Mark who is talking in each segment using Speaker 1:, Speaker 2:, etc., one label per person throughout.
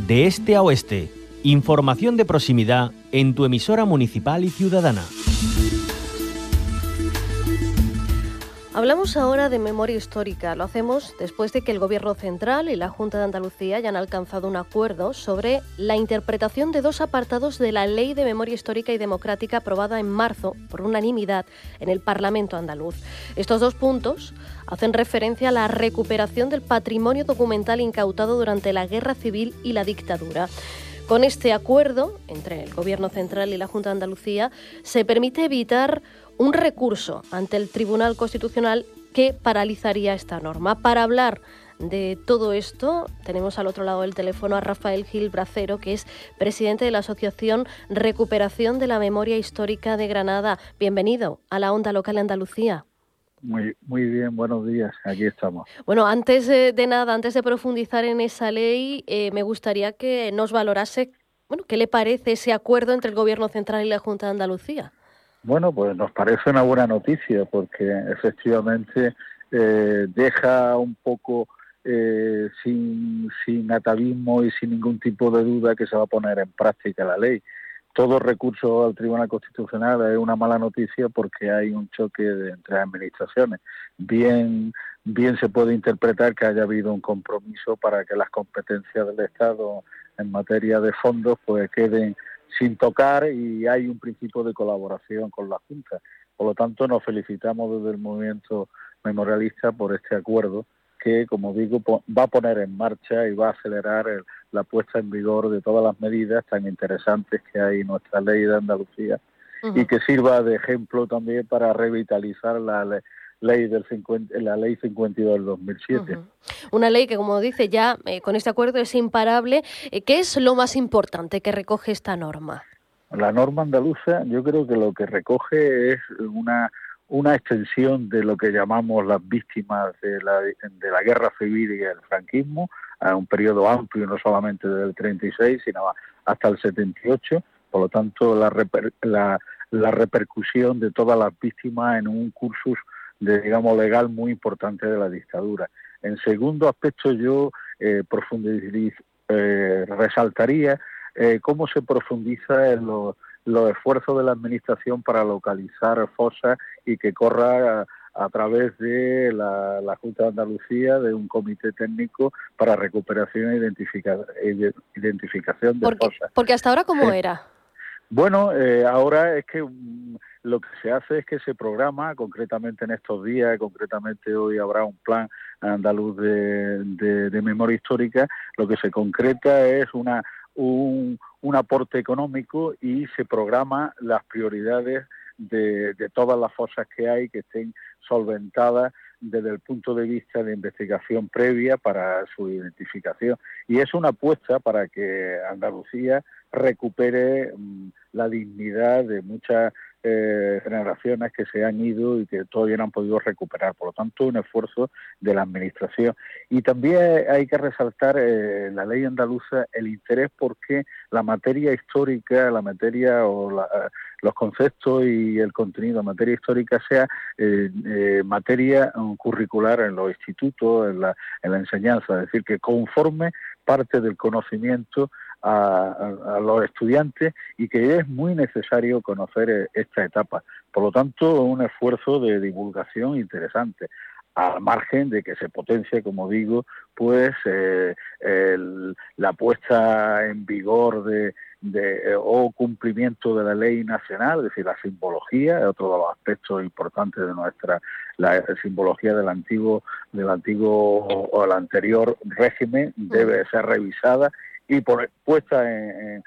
Speaker 1: De este a oeste, información de proximidad en tu emisora municipal y ciudadana.
Speaker 2: Hablamos ahora de memoria histórica. Lo hacemos después de que el Gobierno Central y la Junta de Andalucía hayan alcanzado un acuerdo sobre la interpretación de dos apartados de la Ley de Memoria Histórica y Democrática aprobada en marzo por unanimidad en el Parlamento andaluz. Estos dos puntos hacen referencia a la recuperación del patrimonio documental incautado durante la Guerra Civil y la dictadura. Con este acuerdo entre el Gobierno Central y la Junta de Andalucía se permite evitar un recurso ante el Tribunal Constitucional que paralizaría esta norma. Para hablar de todo esto, tenemos al otro lado del teléfono a Rafael Gil Bracero, que es presidente de la Asociación Recuperación de la Memoria Histórica de Granada. Bienvenido a la Onda Local de Andalucía.
Speaker 3: Muy bien, buenos días, aquí estamos.
Speaker 2: Bueno, antes de profundizar en esa ley, me gustaría que nos valorase, ¿qué le parece ese acuerdo entre el Gobierno Central y la Junta de Andalucía?
Speaker 3: Bueno, pues nos parece una buena noticia porque efectivamente deja un poco sin atavismo y sin ningún tipo de duda que se va a poner en práctica la ley. Todo recurso al Tribunal Constitucional es una mala noticia porque hay un choque entre administraciones. Bien se puede interpretar que haya habido un compromiso para que las competencias del Estado en materia de fondos pues queden sin tocar y hay un principio de colaboración con la Junta. Por lo tanto, nos felicitamos desde el movimiento memorialista por este acuerdo que, como digo, va a poner en marcha y va a acelerar la puesta en vigor de todas las medidas tan interesantes que hay en nuestra ley de Andalucía y que sirva de ejemplo también para revitalizar la ley 52 del 2007.
Speaker 2: Una ley que, como dice, ya con este acuerdo es imparable. ¿Qué es lo más importante que recoge esta norma?
Speaker 3: La norma andaluza, yo creo que lo que recoge es una extensión de lo que llamamos las víctimas de la guerra civil y el franquismo, a un periodo amplio, no solamente desde el 36, sino hasta el 78. Por lo tanto, la repercusión de todas las víctimas en un cursus legal muy importante de la dictadura. En segundo aspecto, yo resaltaría cómo se profundiza en los esfuerzos de la Administración para localizar fosas y que corra a través de la Junta de Andalucía, de un comité técnico para recuperación e identificación de fosas.
Speaker 2: Porque hasta ahora, ¿cómo era?
Speaker 3: Bueno, ahora es que lo que se hace es que se programa, concretamente en estos días, concretamente hoy habrá un plan andaluz de memoria histórica, lo que se concreta es un aporte económico y se programa las prioridades de todas las fosas que hay que estén solventadas desde el punto de vista de investigación previa para su identificación. Y es una apuesta para que Andalucía recupere la dignidad de muchas generaciones que se han ido y que todavía no han podido recuperar. Por lo tanto, un esfuerzo de la Administración. Y también hay que resaltar la ley andaluza el interés porque la materia histórica, los conceptos y el contenido de materia histórica sea materia curricular en los institutos, en la enseñanza, es decir, que conforme parte del conocimiento a los estudiantes y que es muy necesario conocer esta etapa. Por lo tanto, un esfuerzo de divulgación interesante, al margen de que se potencie, como digo, pues la puesta en vigor o cumplimiento de la ley nacional, es decir, la simbología, es otro de los aspectos importantes de la simbología del antiguo o el anterior régimen debe ser revisada y puesta en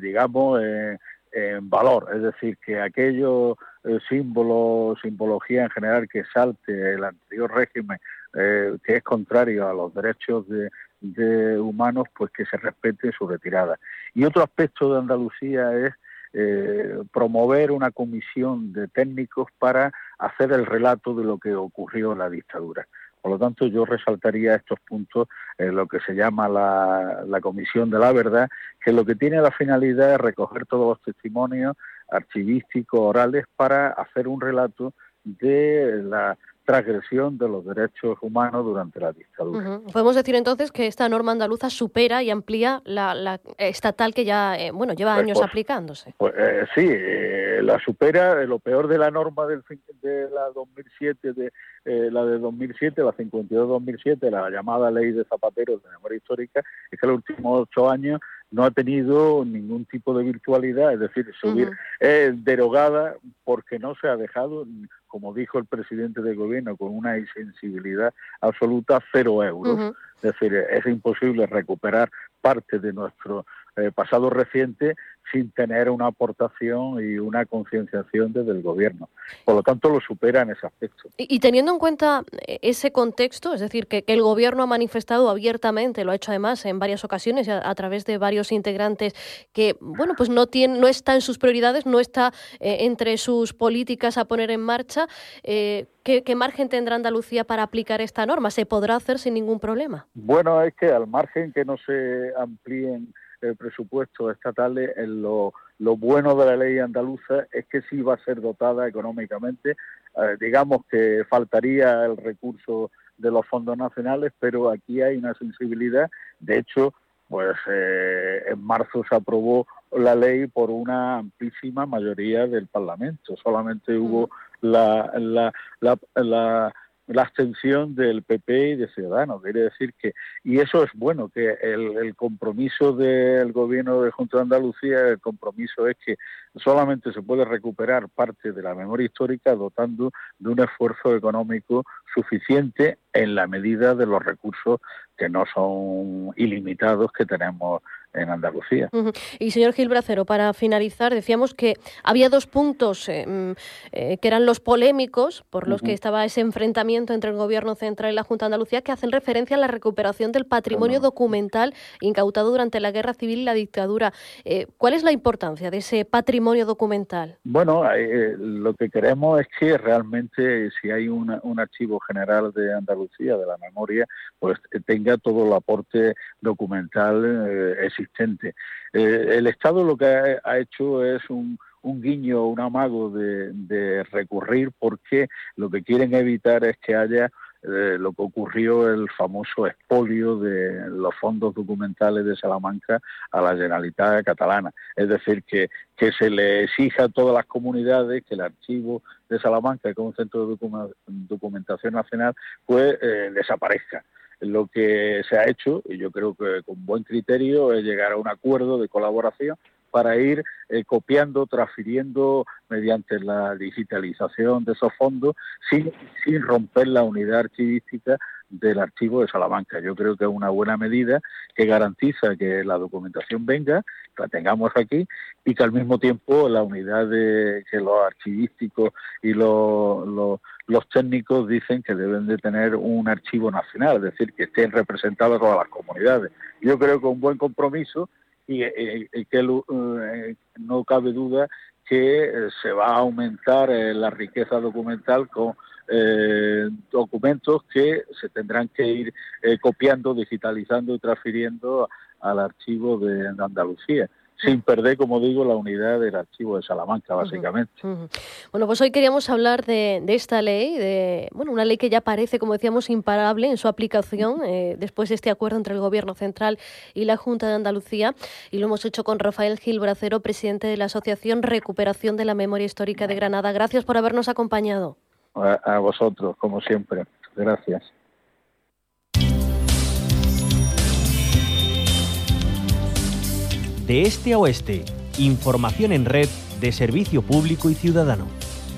Speaker 3: valor, es decir, que aquellos simbología en general que salte el anterior régimen, que es contrario a los derechos de humanos, pues que se respete su retirada. Y otro aspecto de Andalucía es promover una comisión de técnicos para hacer el relato de lo que ocurrió en la dictadura. Por lo tanto, yo resaltaría estos puntos, lo que se llama la Comisión de la Verdad, que lo que tiene la finalidad es recoger todos los testimonios archivísticos, orales, para hacer un relato de transgresión de los derechos humanos durante la dictadura.
Speaker 2: Podemos decir entonces que esta norma andaluza supera y amplía la estatal que ya lleva años aplicándose.
Speaker 3: Sí, la supera. Lo peor de la norma de la 2007, la de 2007, la 52-2007, la llamada Ley de Zapatero de Memoria Histórica, es que los últimos 8 años no ha tenido ningún tipo de virtualidad, es decir, derogada porque no se ha dejado, como dijo el presidente del gobierno, con una insensibilidad absoluta, 0 euros. Es decir, es imposible recuperar parte de nuestro pasado reciente sin tener una aportación y una concienciación desde el gobierno. Por lo tanto, lo supera en ese aspecto.
Speaker 2: Y teniendo en cuenta ese contexto, es decir, que el gobierno ha manifestado abiertamente, lo ha hecho además en varias ocasiones a través de varios integrantes, que pues no está en sus prioridades, no está entre sus políticas a poner en marcha, ¿qué margen tendrá Andalucía para aplicar esta norma? ¿Se podrá hacer sin ningún problema?
Speaker 3: Bueno, es que al margen que no se amplíen presupuestos estatales, lo bueno de la ley andaluza es que sí va a ser dotada económicamente. Digamos que faltaría el recurso de los fondos nacionales, pero aquí hay una sensibilidad. De hecho, en marzo se aprobó la ley por una amplísima mayoría del Parlamento. Solamente hubo la abstención del PP y de Ciudadanos. Quiere decir que, y eso es bueno, que el compromiso del gobierno de Junta de Andalucía, el compromiso es que solamente se puede recuperar parte de la memoria histórica dotando de un esfuerzo económico suficiente en la medida de los recursos que no son ilimitados que tenemos en Andalucía.
Speaker 2: Y señor Gil Bracero, para finalizar, decíamos que había 2 puntos que eran los polémicos, por los que estaba ese enfrentamiento entre el Gobierno Central y la Junta de Andalucía, que hacen referencia a la recuperación del patrimonio documental incautado durante la Guerra Civil y la dictadura. ¿Cuál es la importancia de ese patrimonio documental?
Speaker 3: Bueno, lo que queremos es que realmente, si hay un archivo general de Andalucía, de la memoria, pues tenga todo el aporte documental existente. El Estado lo que ha hecho es un guiño, un amago de recurrir, porque lo que quieren evitar es que haya lo que ocurrió, el famoso expolio de los fondos documentales de Salamanca a la Generalitat catalana. Es decir, que se le exija a todas las comunidades que el archivo de Salamanca, que es un centro de documentación nacional, pues desaparezca. Lo que se ha hecho, y yo creo que con buen criterio, es llegar a un acuerdo de colaboración para ir copiando, transfiriendo mediante la digitalización de esos fondos sin romper la unidad archivística del archivo de Salamanca. Yo creo que es una buena medida que garantiza que la documentación venga, que la tengamos aquí, y que al mismo tiempo la unidad que los archivísticos y los técnicos dicen que deben de tener un archivo nacional, es decir, que estén representadas todas las comunidades. Yo creo que un buen compromiso y que no cabe duda que se va a aumentar la riqueza documental con documentos que se tendrán que ir copiando, digitalizando y transfiriendo al archivo de Andalucía, sin perder, como digo, la unidad del archivo de Salamanca, básicamente.
Speaker 2: Bueno, pues hoy queríamos hablar de esta ley, una ley que ya parece, como decíamos, imparable en su aplicación después de este acuerdo entre el Gobierno Central y la Junta de Andalucía, y lo hemos hecho con Rafael Gil Bracero, presidente de la Asociación Recuperación de la Memoria Histórica de Granada. Gracias por habernos acompañado.
Speaker 3: A vosotros, como siempre. Gracias.
Speaker 1: De este a oeste, información en red de servicio público y ciudadano.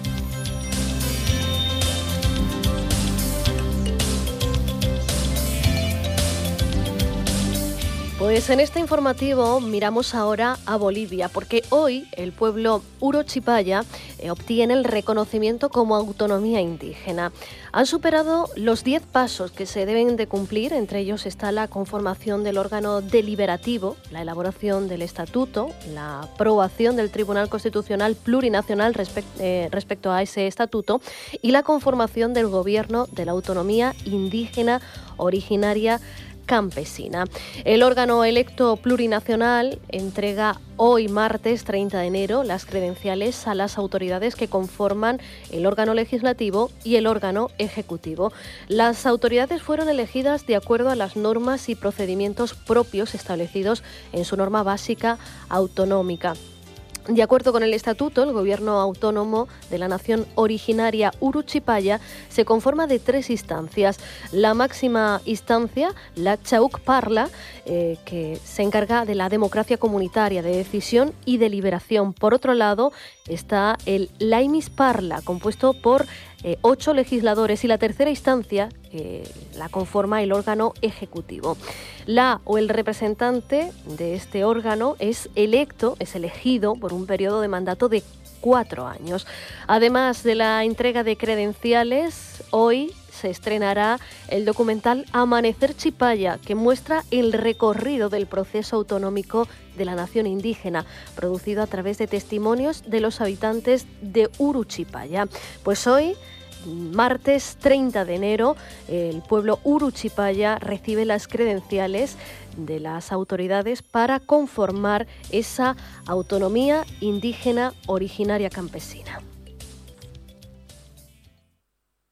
Speaker 2: Pues en este informativo miramos ahora a Bolivia, porque hoy el pueblo Urochipaya obtiene el reconocimiento como autonomía indígena. Han superado los 10 pasos que se deben de cumplir, entre ellos está la conformación del órgano deliberativo, la elaboración del estatuto, la aprobación del Tribunal Constitucional Plurinacional respecto a ese estatuto y la conformación del gobierno de la autonomía indígena originaria campesina. El órgano electo plurinacional entrega hoy, martes 30 de enero, las credenciales a las autoridades que conforman el órgano legislativo y el órgano ejecutivo. Las autoridades fueron elegidas de acuerdo a las normas y procedimientos propios establecidos en su norma básica autonómica. De acuerdo con el estatuto, el gobierno autónomo de la nación originaria Uruchipaya se conforma de 3 instancias. La máxima instancia, la Chauk Parla, que se encarga de la democracia comunitaria, de decisión y deliberación. Por otro lado, está el Laimis Parla, compuesto por 8 legisladores, y la tercera instancia la conforma el órgano ejecutivo. La o el representante de este órgano es elegido por un periodo de mandato de 4 años. Además de la entrega de credenciales, hoy se estrenará el documental Amanecer Chipaya, que muestra el recorrido del proceso autonómico de la nación indígena, producido a través de testimonios de los habitantes de Uruchipaya. Pues hoy, martes 30 de enero, el pueblo Uruchipaya recibe las credenciales de las autoridades para conformar esa autonomía indígena originaria campesina.